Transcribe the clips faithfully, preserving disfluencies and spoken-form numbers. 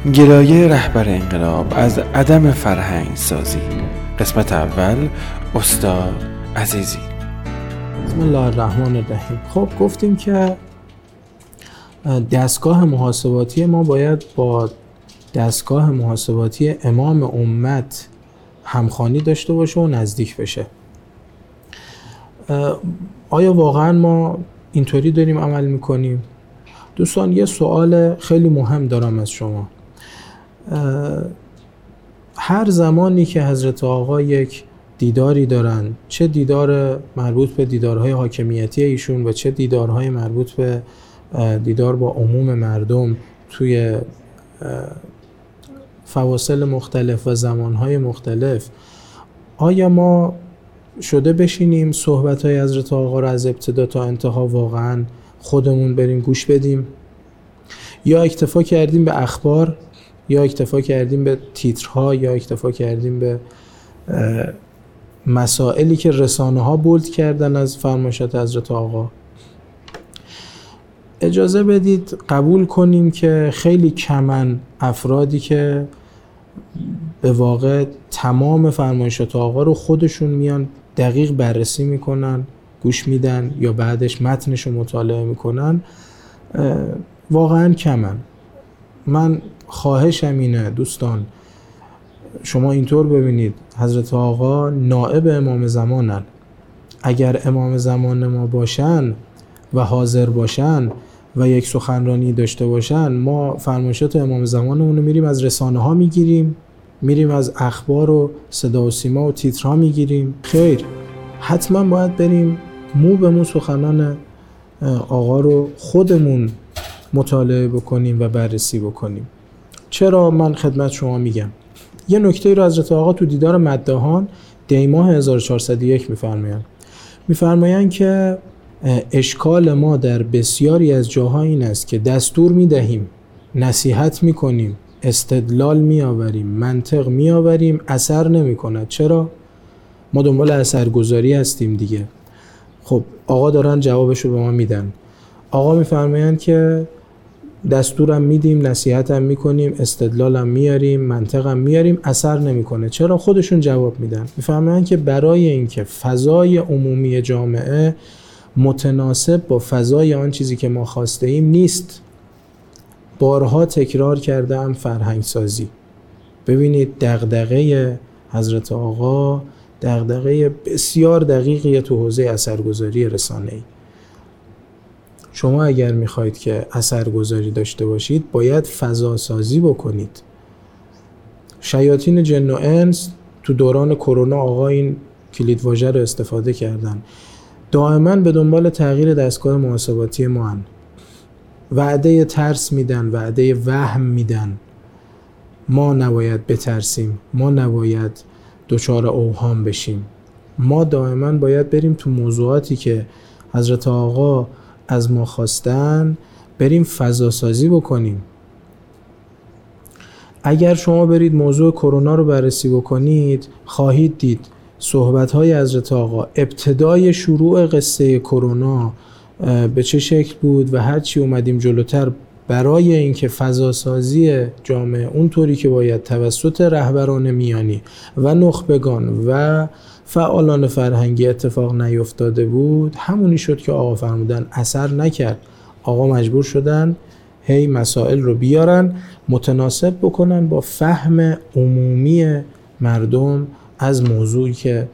گلایه رهبر انقلاب از عدم فرهنگ سازی. قسمت اول، استاد عزیزی. بسم الله الرحمن الرحیم. خب گفتیم که دستگاه محاسباتی ما باید با دستگاه محاسباتی امام امت همخوانی داشته باشه و نزدیک بشه. آیا واقعا ما اینطوری داریم عمل میکنیم؟ دوستان یه سوال خیلی مهم دارم از شما. هر زمانی که حضرت آقا یک دیداری دارن، چه دیدار مربوط به دیدارهای حاکمیتی ایشون و چه دیدارهای مربوط به دیدار با عموم مردم توی فواصل مختلف و زمانهای مختلف، آیا ما شده بشینیم صحبتهای حضرت آقا رو از ابتدا تا انتها واقعا خودمون بریم گوش بدیم، یا اکتفا کردیم به اخبار، یا اکتفا کردیم به تیترها، یا اکتفا کردیم به مسائلی که رسانه ها بولد کردن از فرمایشات حضرت آقا؟ اجازه بدید قبول کنیم که خیلی کمن افرادی که به واقع تمام فرمایشات آقا رو خودشون میان دقیق بررسی میکنن، گوش میدن یا بعدش متنش رو مطالعه میکنن، واقعا کمن. من خواهشم اینه دوستان، شما اینطور ببینید حضرت آقا نائب امام زمانن. اگر امام زمان ما باشن و حاضر باشن و یک سخنرانی داشته باشن، ما فرمایشات امام زمانمون رو میریم از رسانه ها میگیریم، میریم از اخبار و صدا و سیما و تیترها میگیریم؟ خیر، حتما باید بریم مو به مو سخنان آقا رو خودمون مطالعه بکنیم و بررسی بکنیم. چرا من خدمت شما میگم؟ یه نکته رو حضرت آقا تو دیدار مداحان دی ماه هزار و چهارصد و یک میفرمایند. میفرمایند که اشکال ما در بسیاری از جاها این است که دستور میدهیم، نصیحت میکنیم، استدلال میآوریم، منطق میآوریم، اثر نمیکند. چرا؟ ما دنبال اثرگذاری هستیم دیگه. خب آقا دارن جوابشو به ما میدن. آقا میفرمایند که دستورم میدیم، نصیحتم میکنیم، استدلالم میاریم، منطقم میاریم، اثر نمیکنه. چرا؟ خودشون جواب میدن. میفرمایند که برای اینکه فضای عمومی جامعه متناسب با فضای آن چیزی که ما خواسته ایم نیست. بارها تکرار کردم فرهنگ سازی. ببینید دغدغه حضرت آقا دغدغه بسیار دقیقیه تو حوزه اثرگذاری رسانه‌ای. شما اگر میخواید که اثرگذاری داشته باشید باید فضا سازی بکنید. شیاطین جن و انس تو دوران کرونا آقا این کلیدواژه رو استفاده کردن. دائما به دنبال تغییر دستگاه محاسباتی ما هن. وعده ترس میدن، وعده وهم میدن. ما نباید بترسیم، ما نباید دچار اوهام بشیم. ما دائما باید بریم تو موضوعاتی که حضرت آقا از ما خواستن، بریم فضا سازی بکنیم. اگر شما برید موضوع کرونا رو بررسی بکنید، خواهید دید صحبت‌های حضرت آقا ابتدای شروع قصه کرونا به چه شکل بود و هر چی اومدیم جلوتر برای اینکه فضا سازی جامعه اونطوری که باید توسط رهبران میانی و نخبگان و فعالان فرهنگی اتفاق نیفتاده بود، همونی شد که آقا فرمودن اثر نکرد. آقا مجبور شدن هی مسائل رو بیارن متناسب بکنن با فهم عمومی مردم از موضوعی که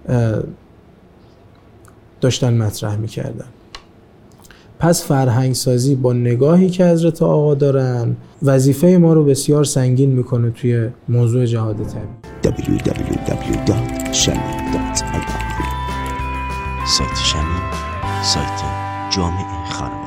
داشتن مطرح میکردن. پس فرهنگ سازی با نگاهی که حضرت آقا دارن وظیفه ما رو بسیار سنگین میکنه توی موضوع جهاد طبیعی. دبلیو دبلیو دبلیو دات شمیم دات آی آر سایت شمیم، سایت جامعه خانواده.